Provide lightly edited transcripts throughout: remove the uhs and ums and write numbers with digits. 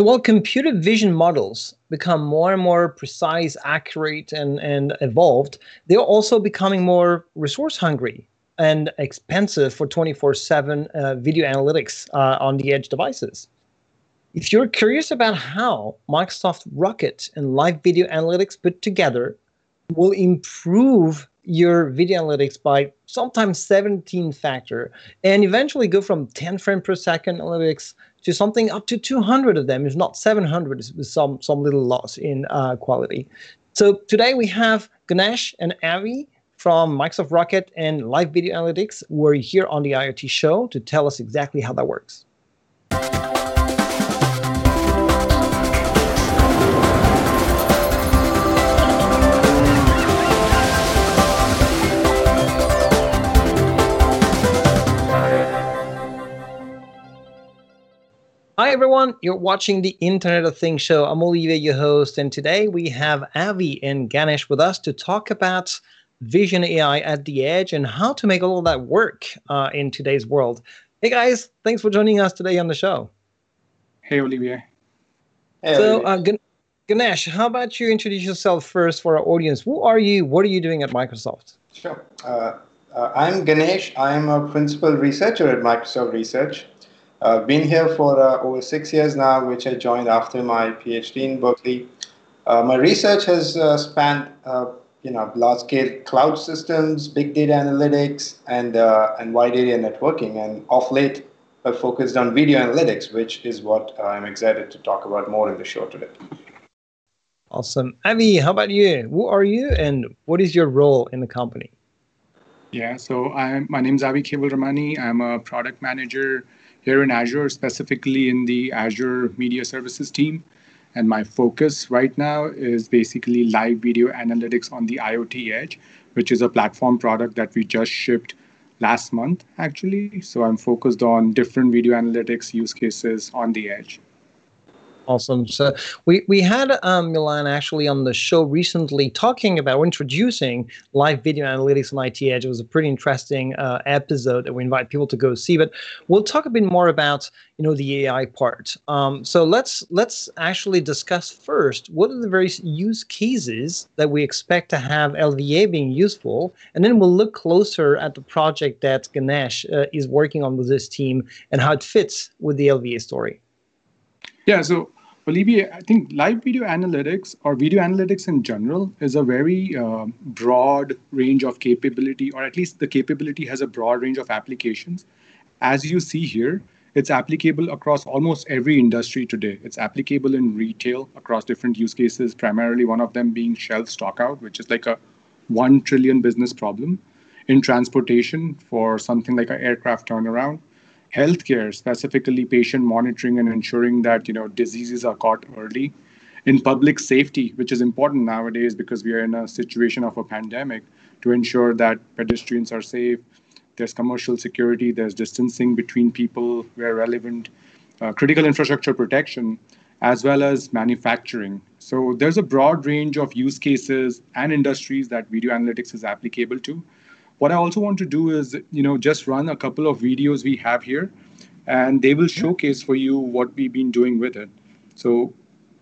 So while computer vision models become more and more precise, accurate, and evolved, they're also becoming more resource hungry and expensive for 24/7 video analytics on the edge devices. If you're curious about how Microsoft Rocket and live video analytics put together will improve your video analytics by sometimes 17 factor and eventually go from 10 frame per second analytics to something up to 200 of them, if not 700, with some little loss in quality. So today we have Ganesh and Avi from Microsoft Rocket and Live Video Analytics, who are here on the IoT show to tell us exactly how that works. Hi, everyone. You're watching the Internet of Things show. I'm Olivier, your host, and today we have Avi and Ganesh with us to talk about Vision AI at the edge and how to make all of that work in today's world. Hey, guys. Thanks for joining us today on the show. Hey, Olivier. Hey, so, Ganesh, how about you introduce yourself first for our audience? Who are you? What are you doing at Microsoft? Sure. I'm Ganesh. I'm a principal researcher at Microsoft Research. I've been here for over 6 years now, which I joined after my PhD in Berkeley. My research has spanned, large-scale cloud systems, big data analytics, and wide area networking. And of late, I've focused on video analytics, which is what I'm excited to talk about more in the show today. Awesome. Avi, how about you? Who are you, and what is your role in the company? Yeah, so my name is Avi Kevalramani. I'm a product manager here in Azure, specifically in the Azure Media Services team. And my focus right now is basically live video analytics on the IoT Edge, which is a platform product that we just shipped last month, actually. So I'm focused on different video analytics use cases on the edge. Awesome. So we had Milan actually on the show recently talking about or introducing live video analytics on IT Edge. It was a pretty interesting episode that we invite people to go see. But we'll talk a bit more about the AI part. So let's actually discuss first what are the various use cases that we expect to have LVA being useful, and then we'll look closer at the project that Ganesh is working on with this team and how it fits with the LVA story. Yeah, so Olivier, I think live video analytics or video analytics in general is a very broad range of capability, or at least the capability has a broad range of applications. As you see here, it's applicable across almost every industry today. It's applicable in retail across different use cases, primarily one of them being shelf stockout, which is like a 1 trillion business problem. In transportation for something like an aircraft turnaround. Healthcare, specifically patient monitoring and ensuring that diseases are caught early. In public safety, which is important nowadays because we are in a situation of a pandemic, to ensure that pedestrians are safe. There's commercial security, there's distancing between people where relevant, critical infrastructure protection, as well as manufacturing. So there's a broad range of use cases and industries that video analytics is applicable to. What I also want to do is, just run a couple of videos we have here, and they will showcase for you what we've been doing with it. So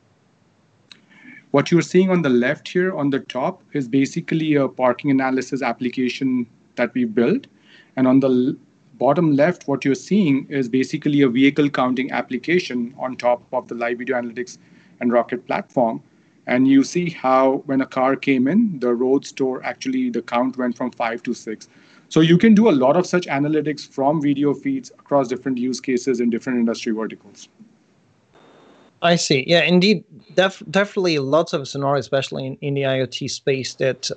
what you're seeing on the left here on the top is basically a parking analysis application that we built. And on the bottom left, what you're seeing is basically a vehicle counting application on top of the live video analytics and Rocket platform. And you see how when a car came in, the road store, actually the count went from 5 to 6. So you can do a lot of such analytics from video feeds across different use cases in different industry verticals. I see. Yeah, indeed. Definitely lots of scenarios, especially in the IoT space that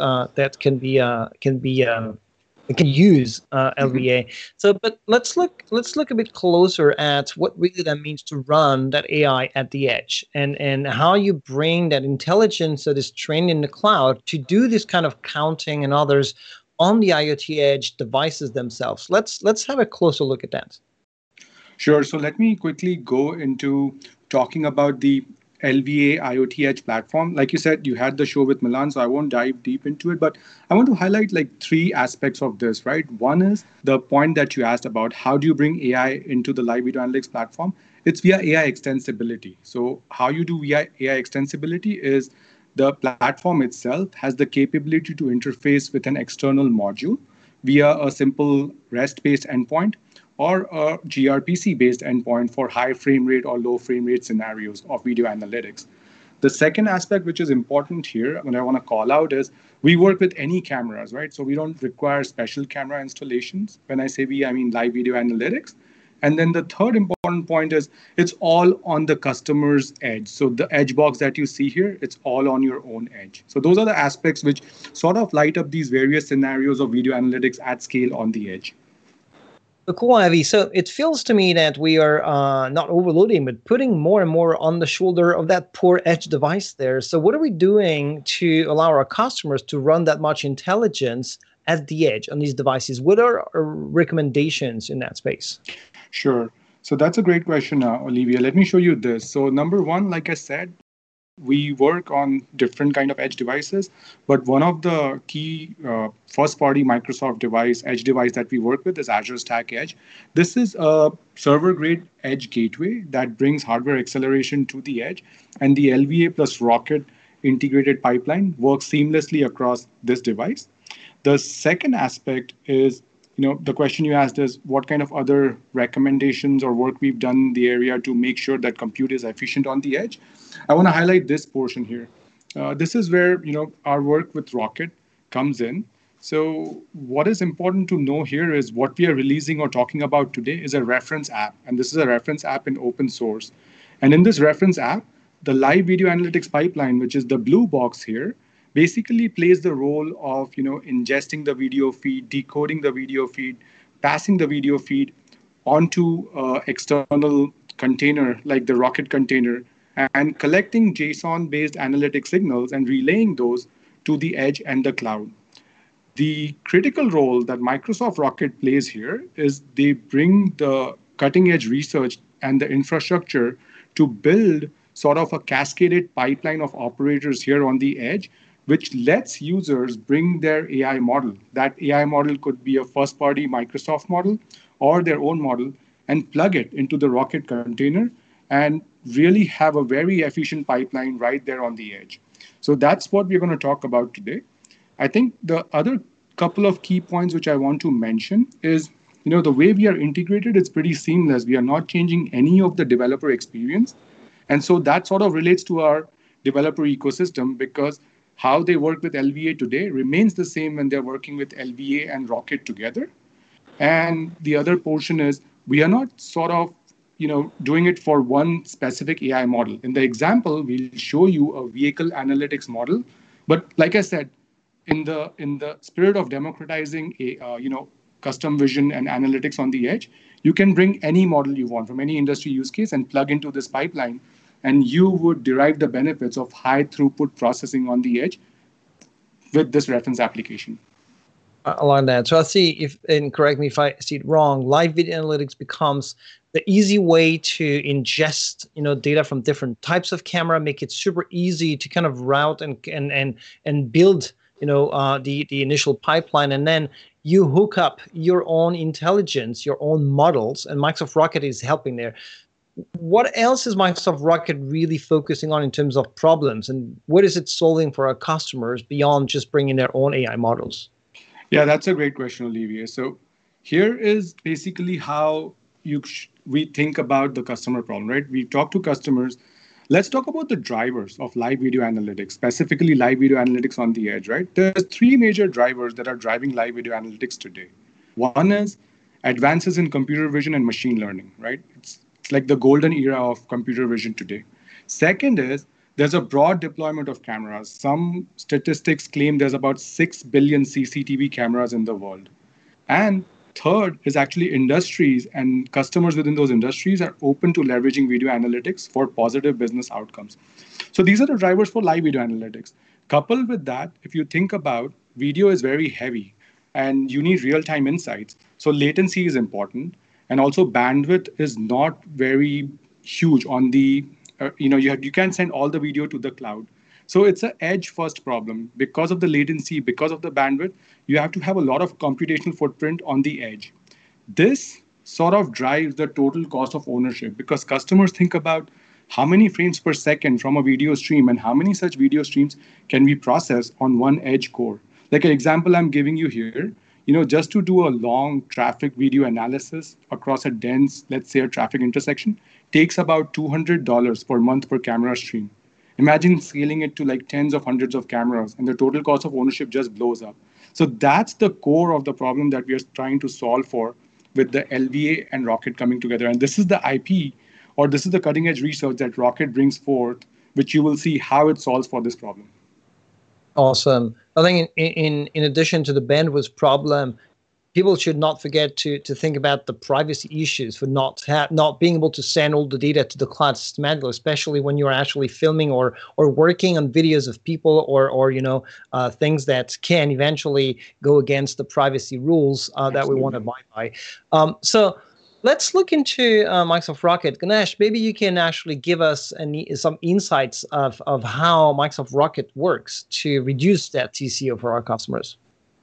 can use LVA. So, but let's look a bit closer at what really that means to run that AI at the edge, and how you bring that intelligence that is trained in the cloud to do this kind of counting and others on the IoT edge devices themselves. Let's have a closer look at that. Sure. So let me quickly go into talking about the LVA IoT Edge platform. Like you said, you had the show with Milan, so I won't dive deep into it, but I want to highlight like 3 aspects of this, right? One is the point that you asked about, how do you bring AI into the live video analytics platform? It's via AI extensibility. So how you do via AI extensibility is the platform itself has the capability to interface with an external module via a simple REST-based endpoint or a gRPC-based endpoint for high frame rate or low frame rate scenarios of video analytics. The second aspect, which is important here, when I want to call out, is we work with any cameras, right? So we don't require special camera installations. When I say we, I mean live video analytics. And then the third important point is it's all on the customer's edge. So the edge box that you see here, it's all on your own edge. So those are the aspects which sort of light up these various scenarios of video analytics at scale on the edge. Cool, Avi. So it feels to me that we are not overloading, but putting more and more on the shoulder of that poor edge device there. So what are we doing to allow our customers to run that much intelligence at the edge on these devices? What are our recommendations in that space? Sure. So that's a great question, Olivia. Let me show you this. So number one, like I said, we work on different kind of edge devices, but one of the key first-party Microsoft edge device that we work with is Azure Stack Edge. This is a server-grade edge gateway that brings hardware acceleration to the edge, and the LVA plus Rocket integrated pipeline works seamlessly across this device. The second aspect is, the question you asked is what kind of other recommendations or work we've done in the area to make sure that compute is efficient on the edge. I want to highlight this portion here. This is where our work with Rocket comes in. So what is important to know here is what we are releasing or talking about today is a reference app, and this is a reference app in open source. And in this reference app, the live video analytics pipeline, which is the blue box here, basically plays the role of ingesting the video feed, decoding the video feed, passing the video feed onto external container like the Rocket container, and collecting JSON-based analytic signals and relaying those to the edge and the cloud. The critical role that Microsoft Rocket plays here is they bring the cutting-edge research and the infrastructure to build sort of a cascaded pipeline of operators here on the edge, which lets users bring their AI model. That AI model could be a first-party Microsoft model or their own model, and plug it into the Rocket container and really have a very efficient pipeline right there on the edge. So that's what we're going to talk about today. I think the other couple of key points which I want to mention is, the way we are integrated is pretty seamless. We are not changing any of the developer experience. And so that sort of relates to our developer ecosystem, because how they work with LVA today remains the same when they're working with LVA and Rocket together. And the other portion is we are not sort of doing it for one specific AI model. In the example, we'll show you a vehicle analytics model. But like I said, in the spirit of democratizing custom vision and analytics on the edge, you can bring any model you want from any industry use case and plug into this pipeline, and you would derive the benefits of high throughput processing on the edge with this reference application. I like that. So I see and correct me if I see it wrong, live video analytics becomes the easy way to ingest, data from different types of camera, make it super easy to kind of route and build, the initial pipeline, and then you hook up your own intelligence, your own models, and Microsoft Rocket is helping there. What else is Microsoft Rocket really focusing on in terms of problems, and what is it solving for our customers beyond just bringing their own AI models? Yeah, that's a great question, Olivier. So here is basically how we think about the customer problem, right? We talk to customers. Let's talk about the drivers of live video analytics, specifically live video analytics on the edge, right? There's three major drivers that are driving live video analytics today. One is advances in computer vision and machine learning, right? It's like the golden era of computer vision today. Second is there's a broad deployment of cameras. Some statistics claim there's about 6 billion CCTV cameras in the world. And third is actually industries and customers within those industries are open to leveraging video analytics for positive business outcomes. So these are the drivers for live video analytics. Coupled with that, if you think about video is very heavy and you need real-time insights. So latency is important. And also bandwidth is not very huge on the, you can't send all the video to the cloud. So it's an edge first problem. Because of the latency, because of the bandwidth, you have to have a lot of computational footprint on the edge. This sort of drives the total cost of ownership, because customers think about how many frames per second from a video stream and how many such video streams can we process on one edge core. Like an example I'm giving you here, just to do a long traffic video analysis across a dense, let's say a traffic intersection, takes about $200 per month per camera stream. Imagine scaling it to like tens of hundreds of cameras, and the total cost of ownership just blows up. So that's the core of the problem that we are trying to solve for with the LVA and Rocket coming together. And this is the IP, or this is the cutting edge research that Rocket brings forth, which you will see how it solves for this problem. Awesome. I think in addition to the bandwidth problem, people should not forget to think about the privacy issues for not being able to send all the data to the cloud systematically, especially when you're actually filming or working on videos of people or things that can eventually go against the privacy rules that we want to abide by. So let's look into Microsoft Rocket. Ganesh, maybe you can actually give us some insights of how Microsoft Rocket works to reduce that TCO for our customers.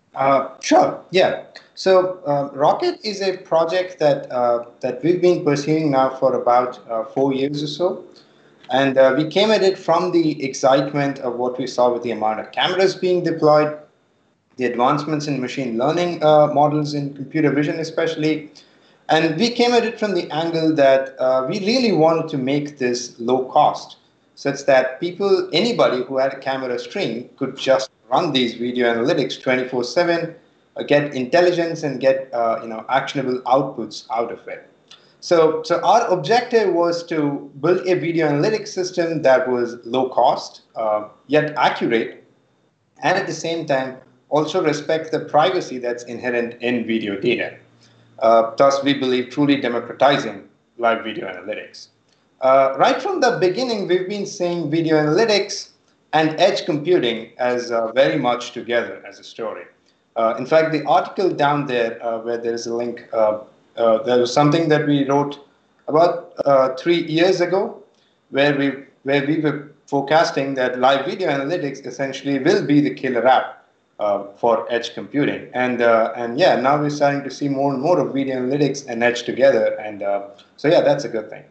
Sure. Yeah. So Rocket is a project that we've been pursuing now for about 4 years or so. And we came at it from the excitement of what we saw with the amount of cameras being deployed, the advancements in machine learning models in computer vision especially. And we came at it from the angle that we really wanted to make this low cost, such that anybody who had a camera stream could just run these video analytics 24/7, get intelligence and get actionable outputs out of it. So our objective was to build a video analytics system that was low cost, yet accurate, and at the same time also respect the privacy that's inherent in video data. Thus, we believe truly democratizing live video analytics. Right from the beginning, we've been seeing video analytics and edge computing as very much together as a story. In fact, the article down there, where there is a link, there was something that we wrote about 3 years ago, where we were forecasting that live video analytics essentially will be the killer app for edge computing. And yeah, now we're starting to see more and more of video analytics and edge together. And so yeah, that's a good thing.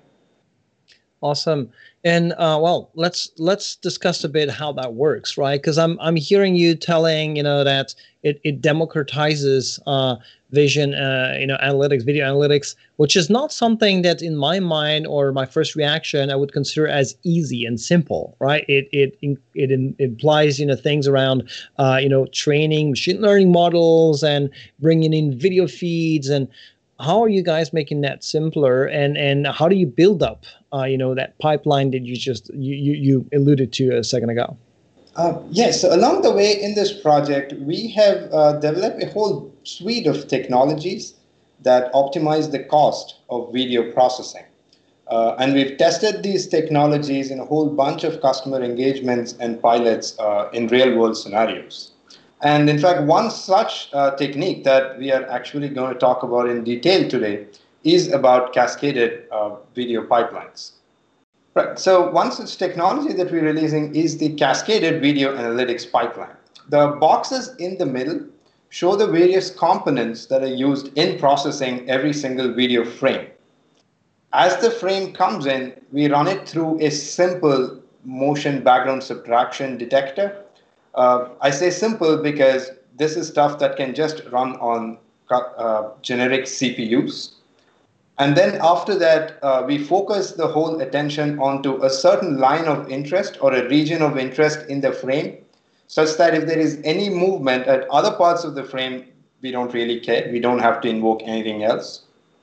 Awesome. And well, let's discuss a bit how that works, right? Because I'm hearing you telling that it democratizes vision, analytics, video analytics, which is not something that in my mind or my first reaction I would consider as easy and simple, right? It implies things around training machine learning models and bringing in video feeds. And how are you guys making that simpler, and how do you build up that pipeline that you alluded to a second ago? Yes, so along the way in this project, we have developed a whole suite of technologies that optimize the cost of video processing. And we've tested these technologies in a whole bunch of customer engagements and pilots in real-world scenarios. And in fact, one such technique that we are actually going to talk about in detail today is about cascaded video pipelines. Right. So one such technology that we're releasing is the cascaded video analytics pipeline. The boxes in the middle show the various components that are used in processing every single video frame. As the frame comes in, we run it through a simple motion background subtraction detector. I say simple because this is stuff that can just run on generic CPUs. And then after that, we focus the whole attention onto a certain line of interest or a region of interest in the frame, such that if there is any movement at other parts of the frame, we don't really care. We don't have to invoke anything else.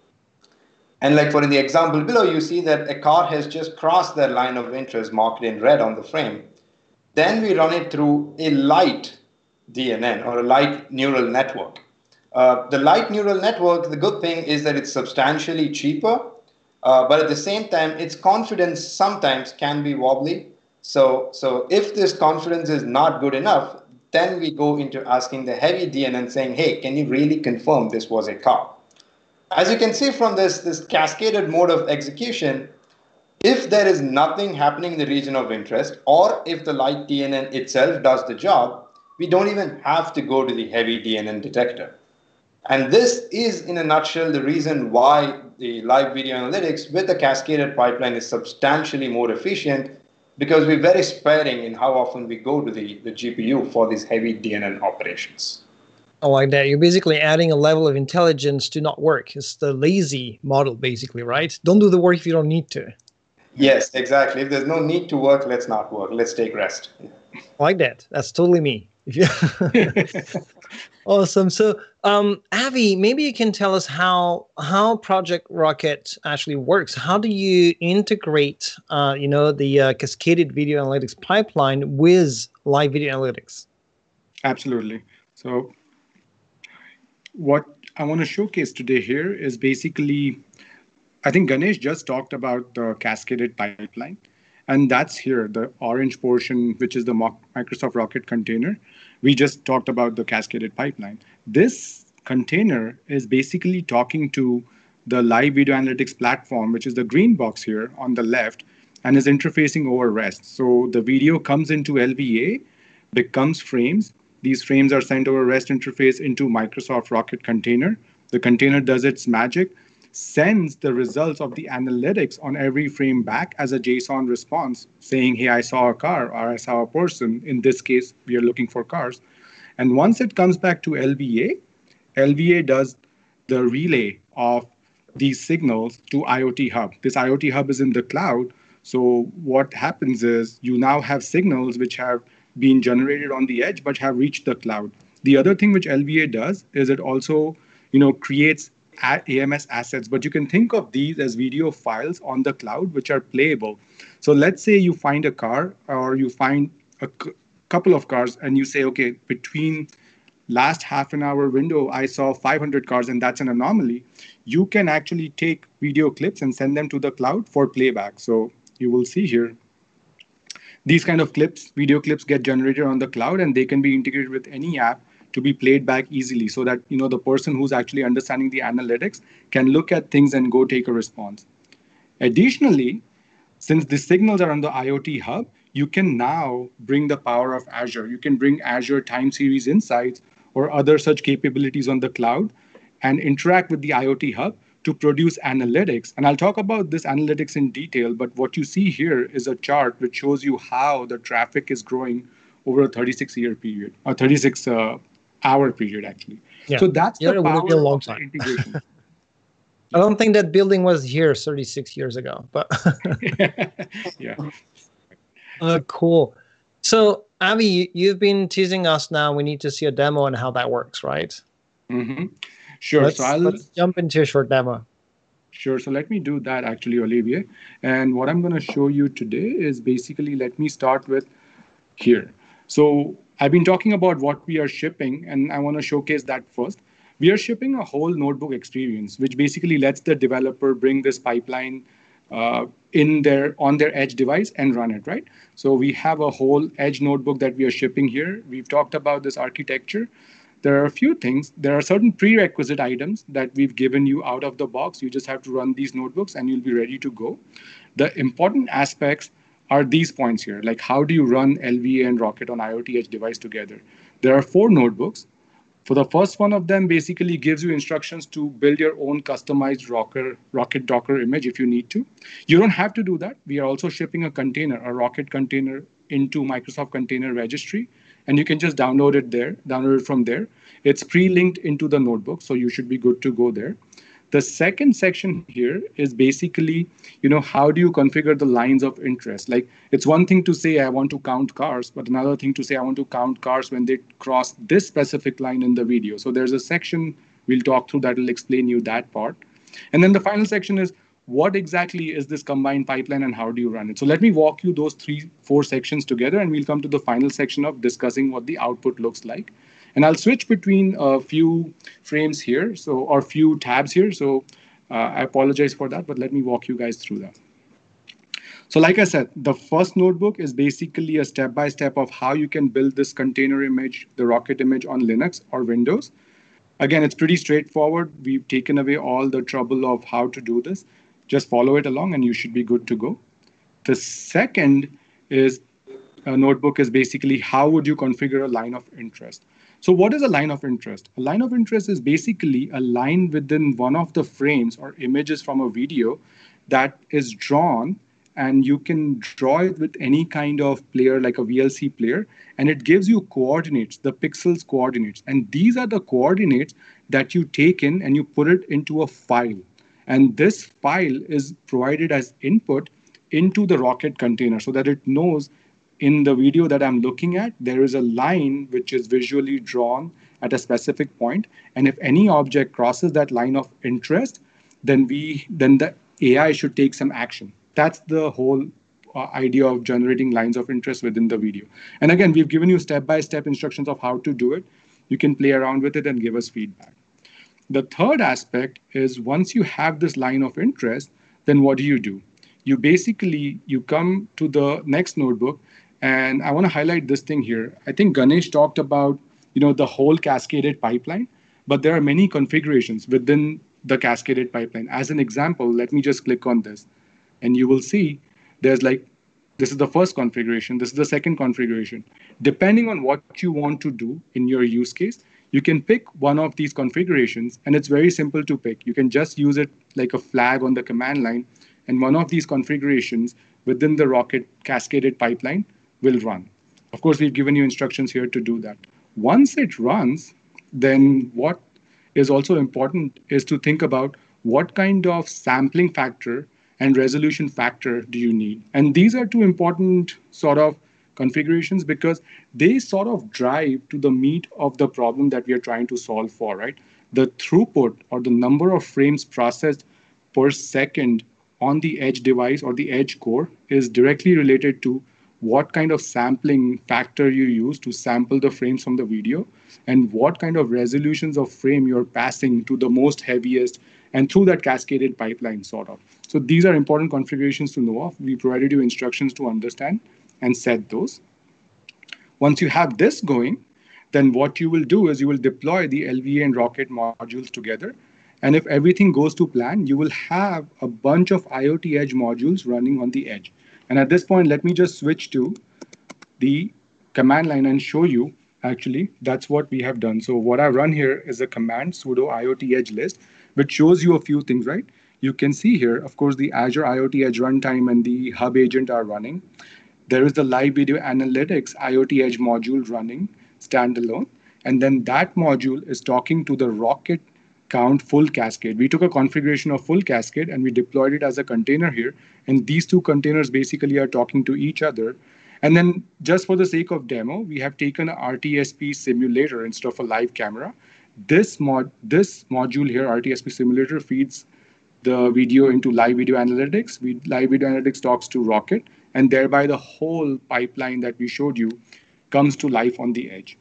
And like for the example below, you see that a car has just crossed that line of interest marked in red on the frame. Then we run it through a light DNN or a light neural network. The light neural network, the good thing is that it's substantially cheaper, but at the same time, its confidence sometimes can be wobbly. So if this confidence is not good enough, then we go into asking the heavy DNN saying, hey, can you really confirm this was a car? As you can see from this cascaded mode of execution, if there is nothing happening in the region of interest, or if the light DNN itself does the job, we don't even have to go to the heavy DNN detector. And this is, in a nutshell, the reason why the live video analytics with the cascaded pipeline is substantially more efficient, because we're very sparing in how often we go to the GPU for these heavy DNN operations. I like that. You're basically adding a level of intelligence to not work. It's the lazy model, basically, right? Don't do the work if you don't need to. Yes, exactly. If there's no need to work, let's not work. Let's take rest. I like that. That's totally me. Awesome. So, Avi, maybe you can tell us how Project Rocket actually works. How do you integrate, the cascaded video analytics pipeline with live video analytics? Absolutely. So, what I want to showcase today here is basically, I think Ganesh just talked about the cascaded pipeline, and that's here, the orange portion, which is the Microsoft Rocket container. We just talked about the cascaded pipeline. This container is basically talking to the live video analytics platform, which is the green box here on the left, and is interfacing over REST. So the video comes into LVA, becomes frames. These frames are sent over REST interface into Microsoft Rocket container. The container does its magic, sends the results of the analytics on every frame back as a JSON response saying, hey, I saw a car or I saw a person. In this case, we are looking for cars. And once it comes back to LVA, LVA does the relay of these signals to IoT Hub. This IoT Hub is in the cloud. So what happens is you now have signals which have been generated on the edge but have reached the cloud. The other thing which LVA does is it also, creates AMS assets, but you can think of these as video files on the cloud which are playable. So let's say you find a car or you find a couple of cars and you say, okay, between last half an hour window, I saw 500 cars and that's an anomaly. You can actually take video clips and send them to the cloud for playback. So you will see here, these kind of clips, video clips get generated on the cloud and they can be integrated with any app to be played back easily so that the person who's actually understanding the analytics can look at things and go take a response. Additionally, since the signals are on the IoT Hub, you can now bring the power of Azure. You can bring Azure time series insights or other such capabilities on the cloud and interact with the IoT Hub to produce analytics. And I'll talk about this analytics in detail, but what you see here is a chart which shows you how the traffic is growing over a 36-year period, or 36-hour period, actually. Yeah. So that's the power a long of the time. integration. I don't think that building was here 36 years ago, but Yeah. Cool. So, Avi, you've been teasing us now. We need to see a demo on how that works, right? Mm-hmm. Sure. Let's jump into a short demo. Sure. So let me do that actually, Olivier. And what I'm going to show you today is basically, let me start with here. So I've been talking about what we are shipping, and I want to showcase that first. We are shipping a whole notebook experience, which basically lets the developer bring this pipeline on their edge device and run it, right? So we have a whole edge notebook that we are shipping here. We've talked about this architecture. There are a few things. There are certain prerequisite items that we've given you out of the box. You just have to run these notebooks and you'll be ready to go. The important aspects are these points here, like how do you run LVA and Rocket on IoT edge device together? There are 4 notebooks. For the first one of them, basically gives you instructions to build your own customized Rocket Docker image if you need to. You don't have to do that. We are also shipping a container, a Rocket container into Microsoft Container Registry, and you can just download it from there. It's pre-linked into the notebook, so you should be good to go there. The second section here is basically, how do you configure the lines of interest? Like, it's one thing to say, I want to count cars, but another thing to say, I want to count cars when they cross this specific line in the video. So there's a section we'll talk through that will explain you that part. And then the final section is, what exactly is this combined pipeline and how do you run it? So let me walk you those 3-4 sections together, and we'll come to the final section of discussing what the output looks like. And I'll switch between a few frames here, or few tabs here. So I apologize for that, but let me walk you guys through that. So like I said, the first notebook is basically a step-by-step of how you can build this container image, the Rocket image on Linux or Windows. Again, it's pretty straightforward. We've taken away all the trouble of how to do this. Just follow it along and you should be good to go. The second is a notebook is basically how would you configure a line of interest. So what is a line of interest? A line of interest is basically a line within one of the frames or images from a video that is drawn, and you can draw it with any kind of player like a VLC player, and it gives you coordinates, the pixels coordinates. And these are the coordinates that you take in and you put it into a file. And this file is provided as input into the Rocket container so that it knows in the video that I'm looking at, there is a line which is visually drawn at a specific point. And if any object crosses that line of interest, then the AI should take some action. That's the whole idea of generating lines of interest within the video. And again, we've given you step-by-step instructions of how to do it. You can play around with it and give us feedback. The third aspect is once you have this line of interest, then what do? You come to the next notebook, and I want to highlight this thing here. I think Ganesh talked about the whole cascaded pipeline, but there are many configurations within the cascaded pipeline. As an example, let me just click on this, and you will see there's this is the first configuration, this is the second configuration. Depending on what you want to do in your use case, you can pick one of these configurations, and it's very simple to pick. You can just use it like a flag on the command line, and one of these configurations within the Rocket cascaded pipeline will run. Of course, we've given you instructions here to do that. Once it runs, then what is also important is to think about what kind of sampling factor and resolution factor do you need. And these are two important sort of configurations because they sort of drive to the meat of the problem that we are trying to solve for, right? The throughput or the number of frames processed per second on the edge device or the edge core is directly related to what kind of sampling factor you use to sample the frames from the video and what kind of resolutions of frame you're passing to the most heaviest and through that cascaded pipeline sort of. So these are important configurations to know of. We provided you instructions to understand and set those. Once you have this going, then what you will do is you will deploy the LVA and Rocket modules together. And if everything goes to plan, you will have a bunch of IoT Edge modules running on the edge. And at this point, let me just switch to the command line and show you, actually, that's what we have done. So what I run here is a command sudo IoT Edge list, which shows you a few things, right? You can see here, of course, the Azure IoT Edge runtime and the hub agent are running. There is the live video analytics IoT Edge module running standalone. And then that module is talking to the Rocket count full cascade. We took a configuration of full cascade and we deployed it as a container here. And these two containers basically are talking to each other. And then just for the sake of demo, we have taken an RTSP simulator instead of a live camera. This module here, RTSP simulator, feeds the video into live video analytics. Live video analytics talks to Rocket, and thereby the whole pipeline that we showed you comes to life on the edge.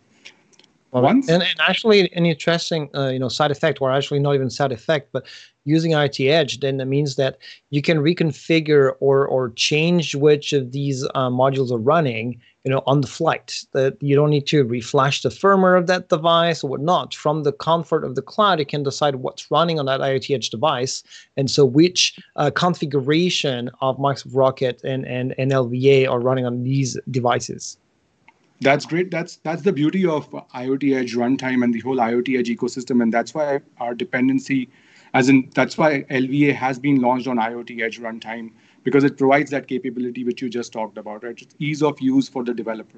And actually, an interesting side effect, or actually not even side effect, but using IoT Edge, then that means that you can reconfigure or change which of these modules are running, on the flight. That you don't need to reflash the firmware of that device or whatnot. From the comfort of the cloud, you can decide what's running on that IoT Edge device, and so which configuration of Microsoft Rocket and LVA are running on these devices. That's great. That's the beauty of IoT Edge runtime and the whole IoT Edge ecosystem. And that's why our dependency, that's why LVA has been launched on IoT Edge runtime, because it provides that capability which you just talked about, right? It's ease of use for the developer.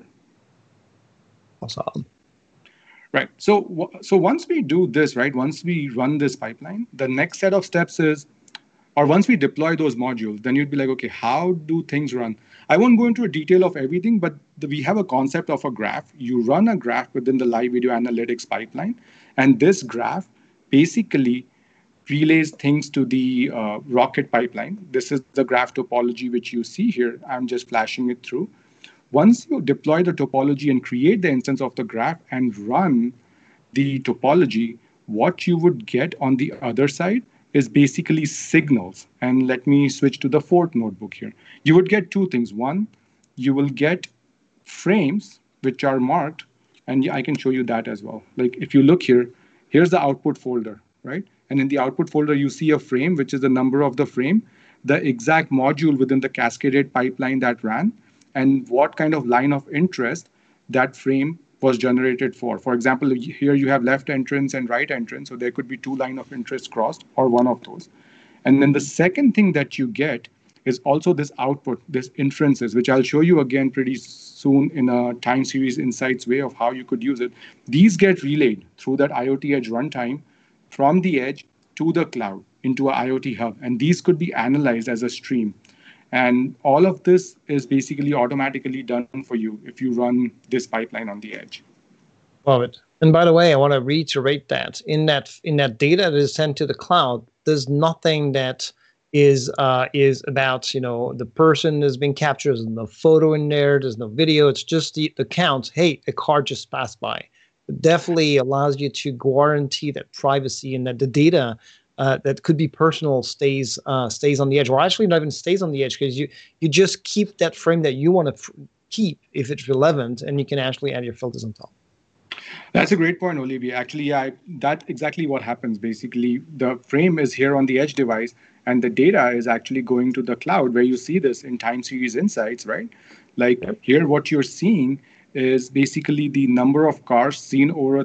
Awesome. Right. So once we do this, right, once we run this pipeline, the next set of steps is, or once we deploy those modules, then you'd be like, okay, how do things run? I won't go into a detail of everything, but we have a concept of a graph. You run a graph within the live video analytics pipeline, and this graph basically relays things to the Rocket pipeline. This is the graph topology which you see here. I'm just flashing it through. Once you deploy the topology and create the instance of the graph and run the topology, what you would get on the other side is basically signals. And let me switch to the fourth notebook here. You would get two things. One, you will get frames which are marked, and I can show you that as well. Like if you look here, here's the output folder, right? And in the output folder, you see a frame, which is the number of the frame, the exact module within the cascaded pipeline that ran, and what kind of line of interest that frame was generated for. For example, here you have left entrance and right entrance, so there could be two lines of interest crossed or one of those. And then the second thing that you get is also this output, this inferences, which I'll show you again pretty soon in a time series insights way of how you could use it. These get relayed through that IoT Edge runtime from the edge to the cloud into an IoT hub. And these could be analyzed as a stream. And all of this is basically automatically done for you if you run this pipeline on the edge. Love it. And by the way, I want to reiterate that in that data that is sent to the cloud, there's nothing that is about the person is being captured. There's no photo in there. There's no video. It's just the count. Hey, a car just passed by. It definitely allows you to guarantee that privacy and that the data that could be personal stays on the edge, or actually not even stays on the edge, because you just keep that frame that you want to keep if it's relevant, and you can actually add your filters on top. That's a great point, Olivier. Actually, that's exactly what happens. Basically, the frame is here on the edge device, and the data is actually going to the cloud, where you see this in time series insights, right? Like here, what you're seeing is basically the number of cars seen over a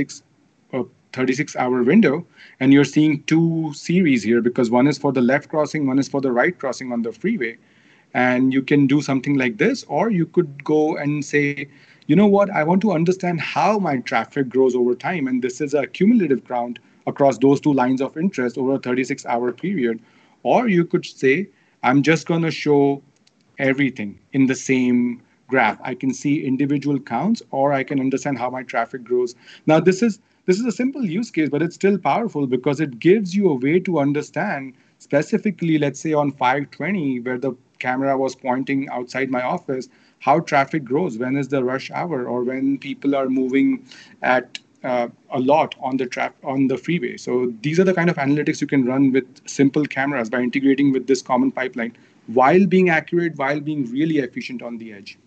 36-hour window, and you're seeing two series here because one is for the left crossing, one is for the right crossing on the freeway. And you can do something like this, or you could go and say, you know what, I want to understand how my traffic grows over time. And this is a cumulative count across those two lines of interest over a 36-hour period. Or you could say, I'm just going to show everything in the same graph. I can see individual counts, or I can understand how my traffic grows. Now, this is a simple use case, but it's still powerful because it gives you a way to understand specifically, let's say on 520, where the camera was pointing outside my office, how traffic grows, when is the rush hour, or when people are moving at a lot on the freeway. So these are the kind of analytics you can run with simple cameras by integrating with this common pipeline, while being accurate, while being really efficient on the edge.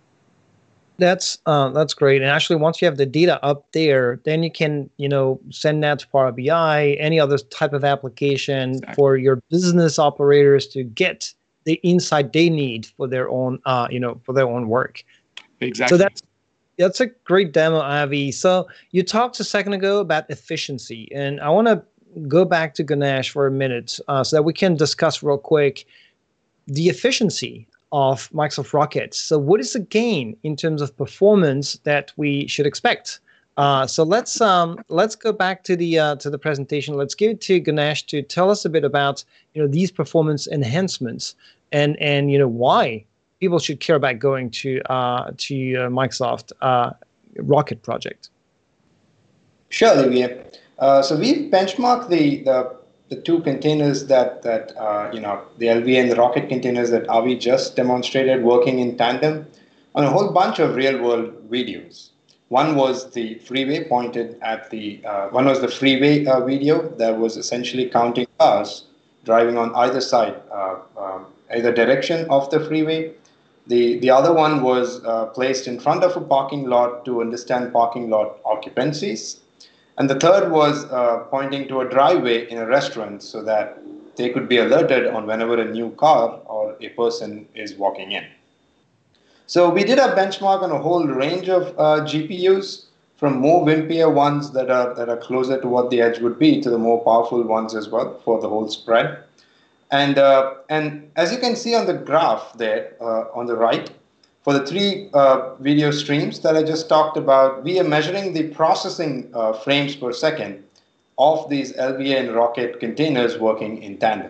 That's great. And actually, once you have the data up there, then you can send that to Power BI, any other type of application for your business operators to get the insight they need for their own work. Exactly. So that's a great demo, Avi. So you talked a second ago about efficiency, and I want to go back to Ganesh for a minute so that we can discuss real quick the efficiency of Microsoft Rocket. So what is the gain in terms of performance that we should expect? So let's go back to the presentation. Let's give it to Ganesh to tell us a bit about these performance enhancements and why people should care about going to Microsoft Rocket project. Sure, Olivier. So we've benchmarked the two containers that the LVA and the Rocket containers that Avi just demonstrated working in tandem on a whole bunch of real-world videos. One was the freeway pointed at one was the freeway video that was essentially counting cars driving on either side, either direction of the freeway. The other one was placed in front of a parking lot to understand parking lot occupancies. And the third was pointing to a driveway in a restaurant so that they could be alerted on whenever a new car or a person is walking in. So we did a benchmark on a whole range of GPUs, from more WinPair ones that are closer to what the edge would be to the more powerful ones as well for the whole spread. And as you can see on the graph there on the right, for the three video streams that I just talked about, we are measuring the processing frames per second of these LVA and Rocket containers working in tandem.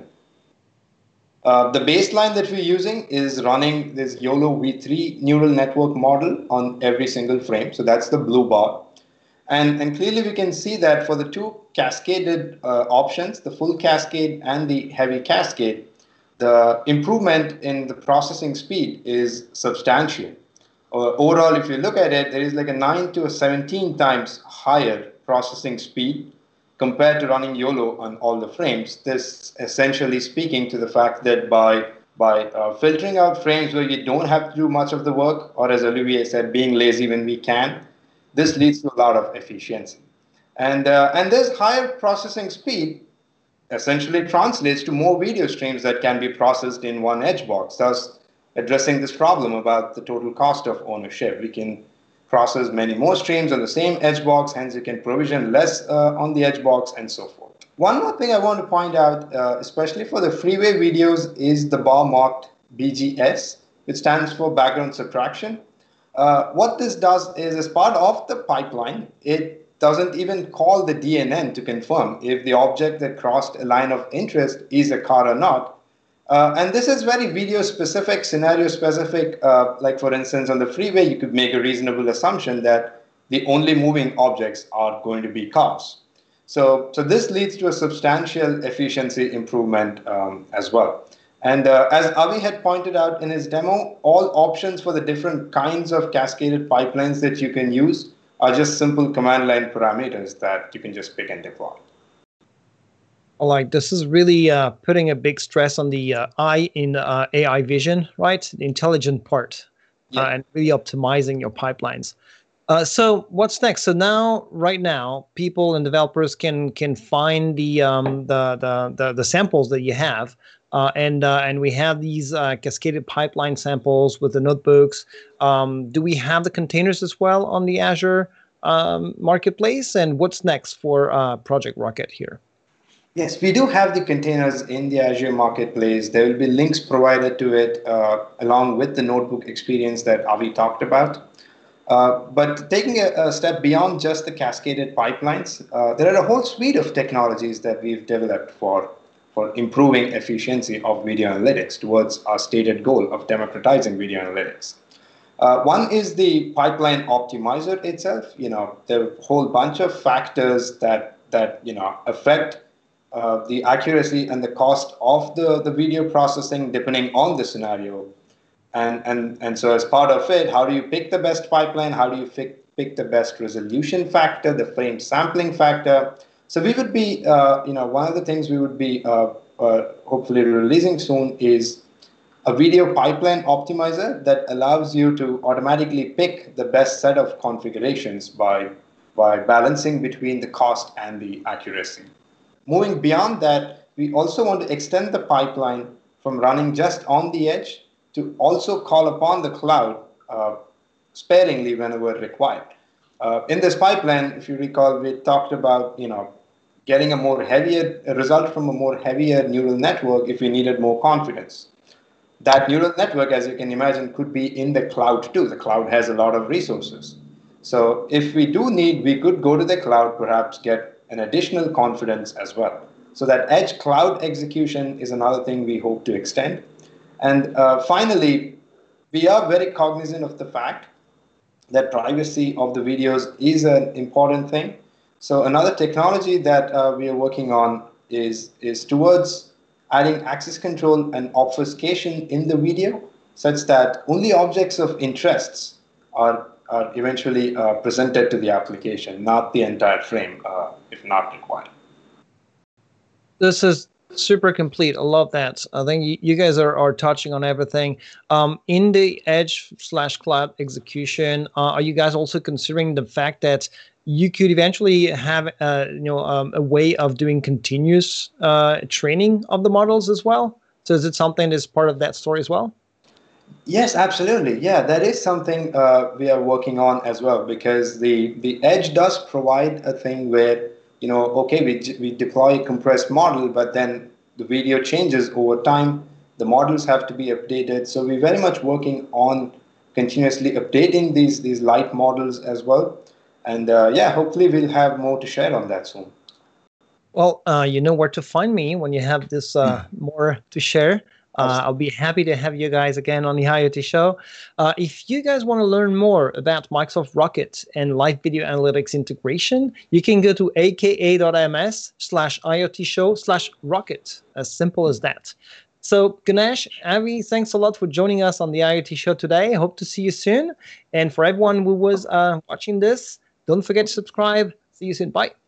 The baseline that we're using is running this YOLO V3 neural network model on every single frame. So that's the blue bar. And clearly we can see that for the two cascaded options, the full cascade and the heavy cascade, the improvement in the processing speed is substantial. Overall, if you look at it, there is like a 9 to 17 times higher processing speed compared to running YOLO on all the frames. This essentially speaking to the fact that by filtering out frames where you don't have to do much of the work, or as Olivier said, being lazy when we can, this leads to a lot of efficiency. And this higher processing speed essentially translates to more video streams that can be processed in one edge box, thus addressing this problem about the total cost of ownership. We can process many more streams on the same edge box, hence you can provision less on the edge box and so forth. One more thing I want to point out, especially for the freeway videos, is the bar marked BGS, which stands for background subtraction. What this does is, as part of the pipeline, it doesn't even call the DNN to confirm if the object that crossed a line of interest is a car or not. And this is very video specific, scenario specific. Like for instance, on the freeway, you could make a reasonable assumption that the only moving objects are going to be cars. So this leads to a substantial efficiency improvement as well. And as Avi had pointed out in his demo, all options for the different kinds of cascaded pipelines that you can use are just simple command line parameters that you can just pick and deploy. Like this is really putting a big stress on the I in AI vision, right? The intelligent part, and really optimizing your pipelines. So what's next? So now, right now, people and developers can find the samples that you have, and we have these cascaded pipeline samples with the notebooks. Do we have the containers as well on the Azure marketplace? And what's next for Project Rocket here? Yes, we do have the containers in the Azure marketplace. There will be links provided to it along with the notebook experience that Avi talked about. But taking a step beyond just the cascaded pipelines, there are a whole suite of technologies that we've developed for improving efficiency of video analytics towards our stated goal of democratizing video analytics. One is the pipeline optimizer itself. There are a whole bunch of factors that affect the accuracy and the cost of the video processing depending on the scenario. And so as part of it, how do you pick the best pipeline? How do you pick the best resolution factor, the frame sampling factor? So we would be, one of the things we would be hopefully releasing soon is a video pipeline optimizer that allows you to automatically pick the best set of configurations by balancing between the cost and the accuracy. Moving beyond that, we also want to extend the pipeline from running just on the edge to also call upon the cloud sparingly whenever required. In this pipeline, if you recall, we talked about getting a result from a more heavier neural network if we needed more confidence. That neural network, as you can imagine, could be in the cloud too. The cloud has a lot of resources. So if we do need, we could go to the cloud, perhaps get an additional confidence as well. So that edge cloud execution is another thing we hope to extend. And finally, we are very cognizant of the fact that privacy of the videos is an important thing. So another technology that we are working on is towards adding access control and obfuscation in the video, such that only objects of interests are eventually presented to the application, not the entire frame, if not required. This is super complete. I love that. I think you guys are touching on everything. In the edge/cloud execution, are you guys also considering the fact that you could eventually have a way of doing continuous training of the models as well? So is it something that's part of that story as well? Yes, absolutely. Yeah, that is something we are working on as well, because the edge does provide a thing where, we deploy a compressed model, but then the video changes over time. The models have to be updated. So we're very much working on continuously updating these light models as well. And hopefully we'll have more to share on that soon. Well, you know where to find me when you have this more to share. I'll be happy to have you guys again on the IoT show. If you guys want to learn more about Microsoft Rocket and live video analytics integration, you can go to aka.ms/IoT show/rocket. As simple as that. So Ganesh, Avi, thanks a lot for joining us on the IoT show today. I hope to see you soon. And for everyone who was watching this, don't forget to subscribe. See you soon. Bye.